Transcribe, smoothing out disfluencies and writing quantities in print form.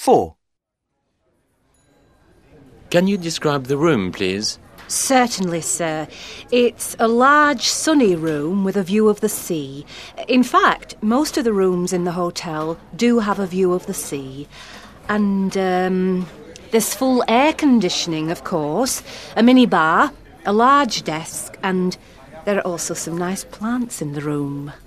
4. Can you describe the room, please? Certainly, sir. It's a large, sunny room with a view of the sea. In fact, most of the rooms in the hotel do have a view of the sea. And, there's full air conditioning, of course, a mini-bar, a large desk, and there are also some nice plants in the room.